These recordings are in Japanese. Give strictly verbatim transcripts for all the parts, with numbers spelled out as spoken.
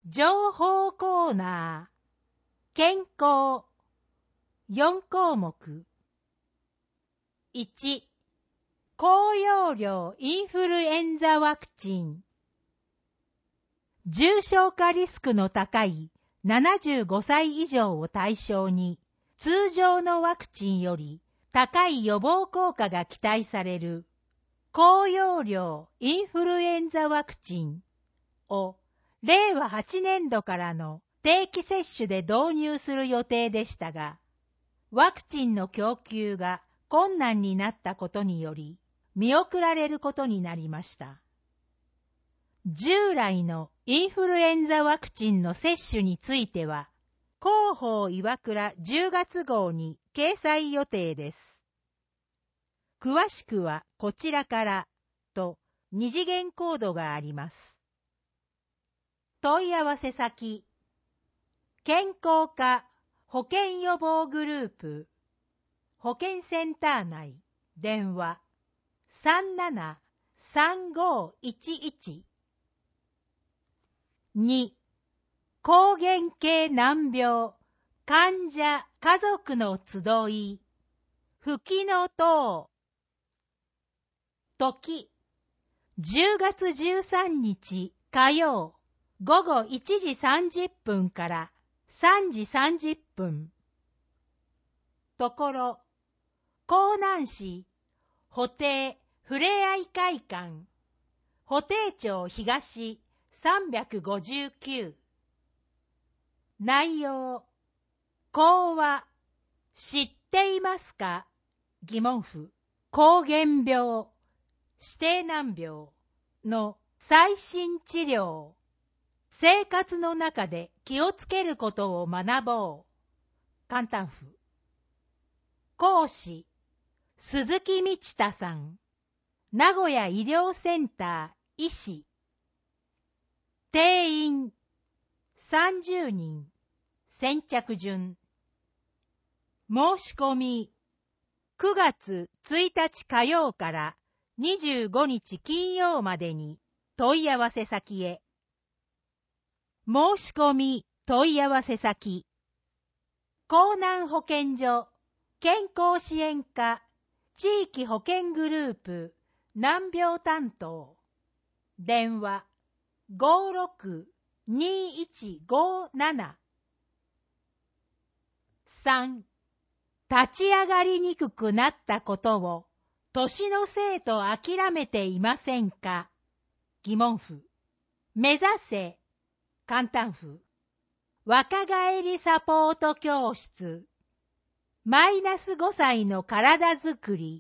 情報コーナー、健康、よん項目。いち、高用量インフルエンザワクチン。重症化リスクの高いななじゅうごさい以上を対象に、通常のワクチンより高い予防効果が期待される高用量インフルエンザワクチンをれいわはちねんどからの定期接種で導入する予定でしたが、ワクチンの供給が困難になったことにより見送られることになりました。従来のインフルエンザワクチンの接種については、広報岩倉じゅうがつ号に掲載予定です。詳しくはこちらからと二次元コードがあります。問い合わせ先、健康課保健予防グループ、保健センター内、電話 さんななさんごいちいち。に、膠原系難病、患者家族の集い、ふきのとう。時、じゅうがつじゅうさんにち火曜、ごごいちじさんじゅっぷんからさんじさんじゅっぷん。ところ、江南市、布袋ふれあい会館、布袋町東さんびゃくごじゅうきゅう。内容、講話、知っていますか？疑問符、膠原病、指定難病の最新治療。生活の中で気をつけることを学ぼう。簡単符。講師、鈴木道太さん。名古屋医療センター医師。定員、さんじゅうにん。先着順。申し込み、くがつついたち火曜からにじゅうごにち金曜までに問い合わせ先へ。申し込み問い合わせ先、江南保健所健康支援課地域保健グループ難病担当、電話 ごろくにいちごなな。さん、立ち上がりにくくなったことを年のせいと諦めていませんか？疑問符。目指せ簡単符。若返りサポート教室。マイナスごさいの体づくり。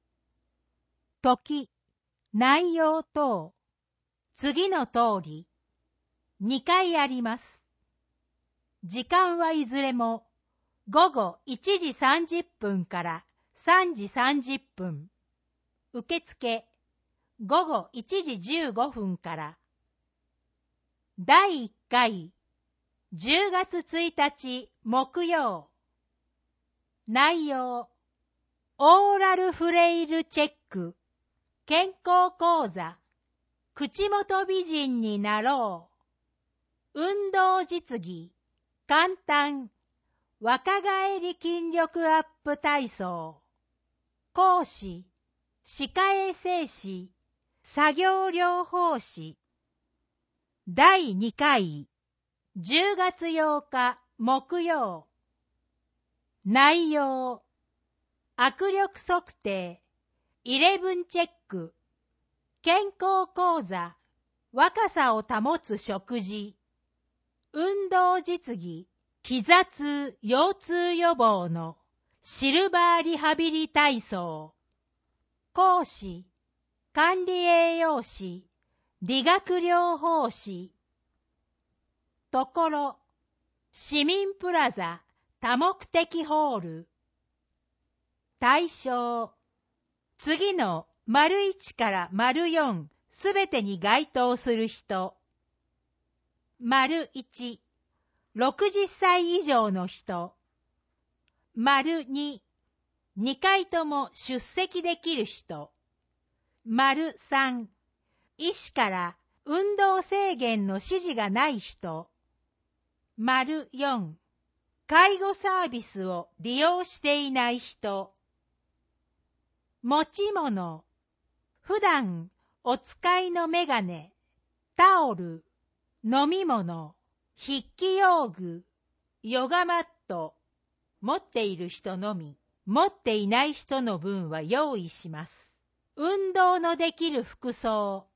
時、内容等。次の通り。にかいあります。時間はいずれもごごいちじさんじゅっぷんからさんじさんじゅっぷん。受付、ごごいちじじゅうごふんから。だいいっかい、じゅうがつついたち木曜。内容、オーラルフレイルチェック、健康講座、口元美人になろう。運動実技、簡単、若返り筋力アップ体操。講師、歯科衛生士、作業療法士。だいにかい、じゅうがつようか木曜。内容、握力測定、イレブンチェック、健康講座、若さを保つ食事、運動実技、膝痛、腰痛予防のシルバーリハビリ体操。講師、管理栄養士、理学療法士。ところ、市民プラザ多目的ホール。対象、次の丸いちから丸よんすべてに該当する人。丸いち、ろくじゅっさい以上の人。丸に、にかいとも出席できる人。丸さん、医師から運動制限の指示がない人。 丸よん、介護サービスを利用していない人。持ち物、普段お使いのメガネ、タオル、飲み物、筆記用具、ヨガマット、持っている人のみ、持っていない人の分は用意します。運動のできる服装。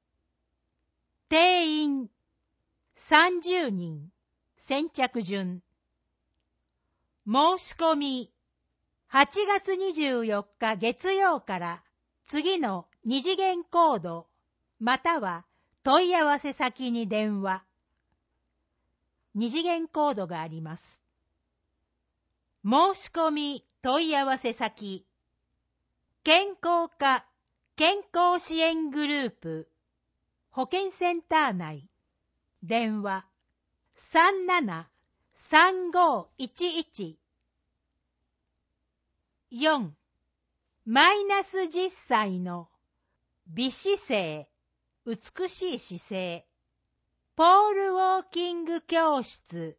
定員さんじゅうにん、先着順。申し込みはちがつにじゅうよっか月曜から次の二次元コードまたは問い合わせ先に電話。二次元コードがあります。申し込み問い合わせ先。健康課健康支援グループ保健センター内。電話さんななさんごいちいち。よん、マイナスじゅっさいの美姿勢、美しい姿勢、ポールウォーキング教室。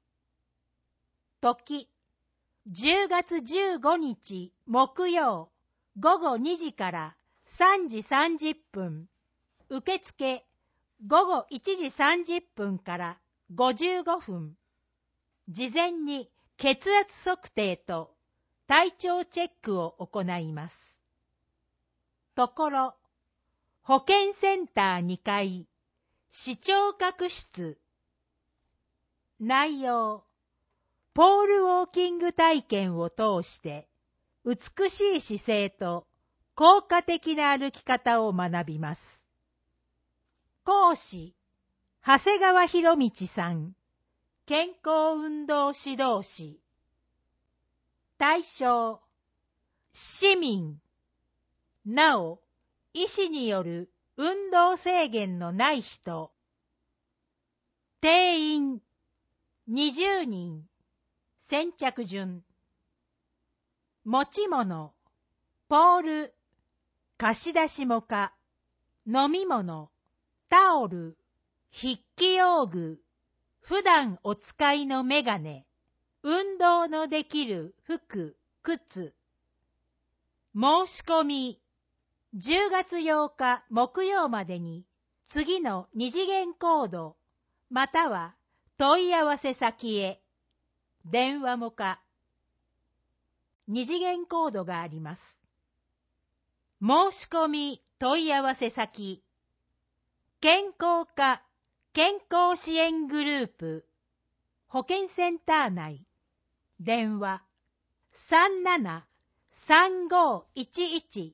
時、じゅうがつじゅうごにち木曜ごごにじからさんじさんじゅっぷん。受付ごごいちじさんじゅっぷんからごじゅうごふん。事前に血圧測定と体調チェックを行います。ところ、保健センターにかい、視聴覚室。内容、ポールウォーキング体験を通して、美しい姿勢と効果的な歩き方を学びます。講師、長谷川博道さん、健康運動指導士。対象、市民。なお、医師による運動制限のない人。定員、にじゅうにん。先着順。持ち物、ポール、貸し出しもか、飲み物、タオル、筆記用具、普段お使いのメガネ、運動のできる服、靴。申し込み、じゅうがつようか木曜までに次の二次元コード、または問い合わせ先へ。電話もか。二次元コードがあります。申し込み問い合わせ先。健康課健康支援グループ保健センター内。電話さんななさんごいちいち。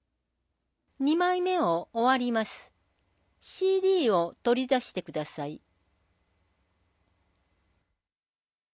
にまいめを終わります。シーディー を取り出してください。